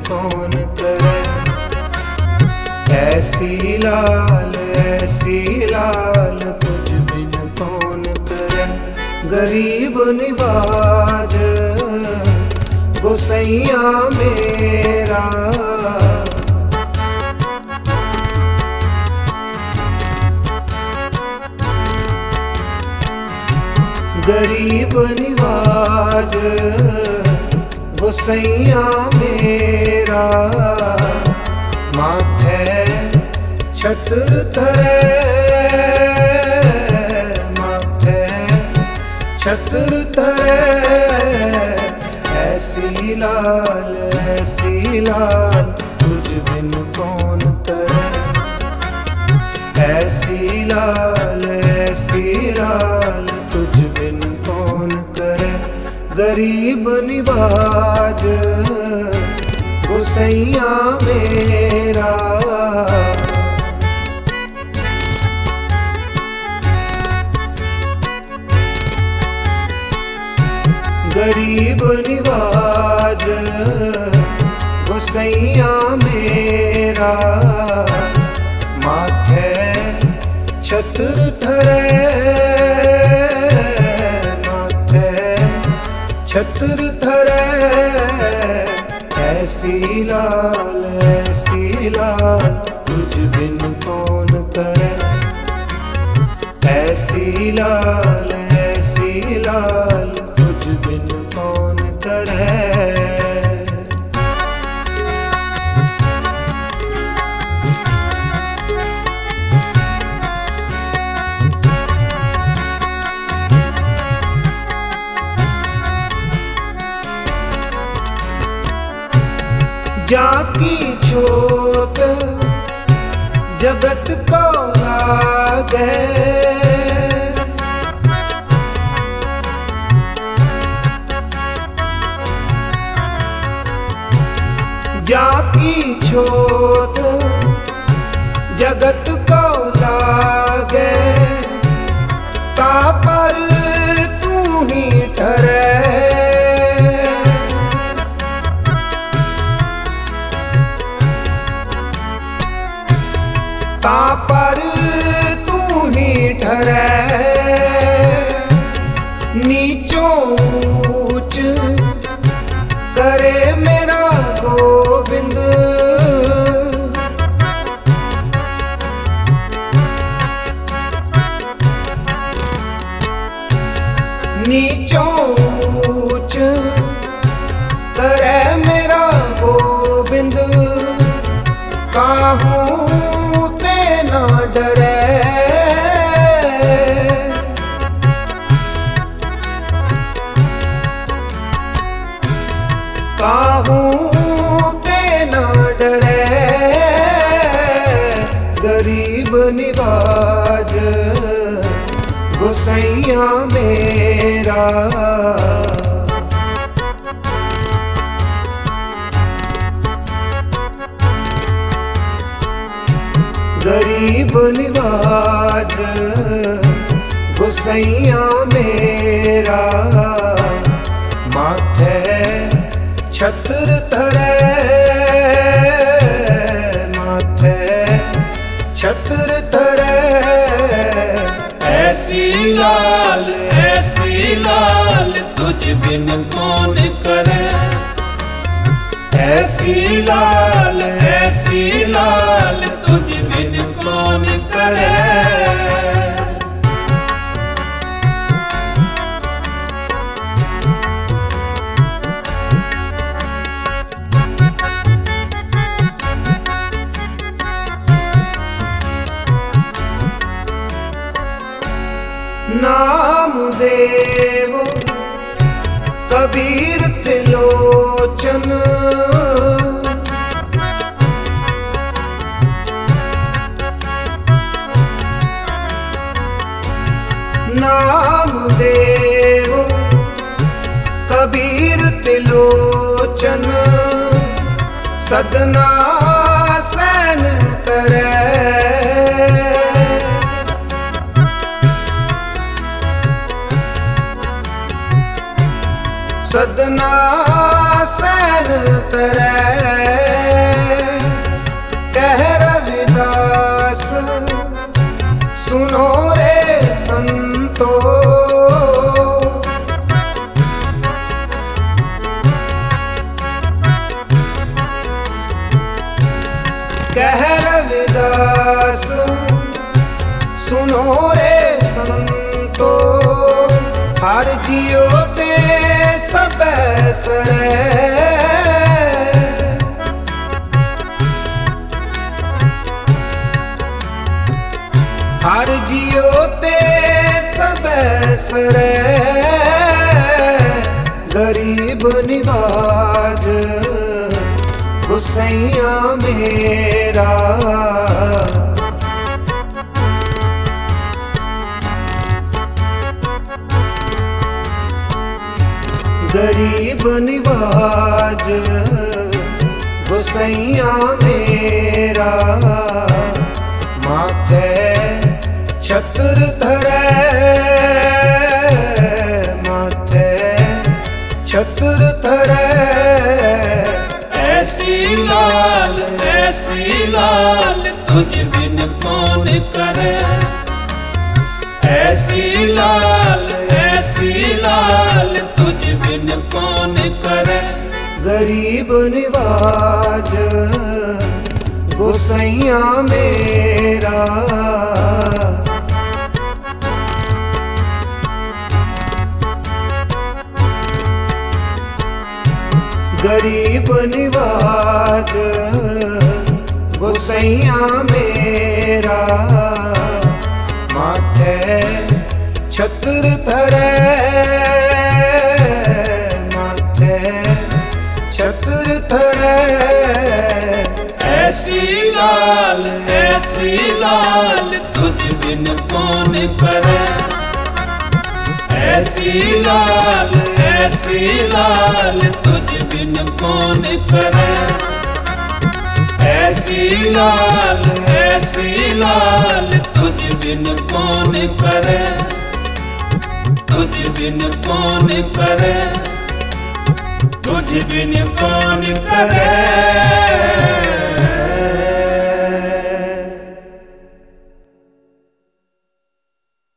कौन करे। ऐसी लाल तुझ बिन कौन करे। गरीब निवाज गोसैया मेरा। गरीब निवाज गोसैया मेरा। माथे छत्र धरे, माथे छत्र धरे। ऐसी लाल तुझ बिन कौन करे। ऐसी लाल तुझ बिन कौन करे। गरीब निवाज गोसैया मेरा। गरीब निवाज गोसैया मेरा। माथे छत्र धरे, माथे छत्र धरे। ऐसी लाल तुझ बिन कौन करे। ऐसी लाल तुझ बिन कौन करे। जाकी जोत जगत को लागे। जाकी जोत जगत को लागे। ता पर तू ही ठहरे। ता पर तू ही ठहरे। नीचों ऊंच करे मेरा गोविंद। नीचों ऊंच करे मेरा गोविंद। काहूं ते ना डरे। काहूं ते ना डरे। गरीब निवाज गोसैया मेरा। गरीब निवाज गोसैया मेरा। माथे छत्र धरे, माथे छत्र धरे। ऐसी लाल तुझ बिन कौन करे। ऐसी लाल तुझ बिन कौन करे। नामदेव कबीर त्रिलोचन। नामदेव कबीर त्रिलोचन। सदना सैन करे। सदना सैन तरै। कह रविदास सुनो रे संतो, हर जियो ते सब सरे। हर जियो ते सब सरे, गरीब निवाज गुसैया मेरा। गरीब निवाज गुसैया मेरा, माथे छत्र धरे, माथे छत्र धरे। ऐसी लाल तुझ बिन कौन करे। ऐसी लाल तुझ बिन कौन करे। गरीब निवाज गोसैया मेरा। गरीब निवाज गोसैया मेरा, माथे छत्र धरे, माथे छत्र धरे। ऐसी लाल तुझ बिन कौन करे। ऐसी लाल तुझ बिन कौन करे। ऐसी लाल तुझ बिन कौन करे। तुझ बिन कौन करे। तुझ बिन कौन करे।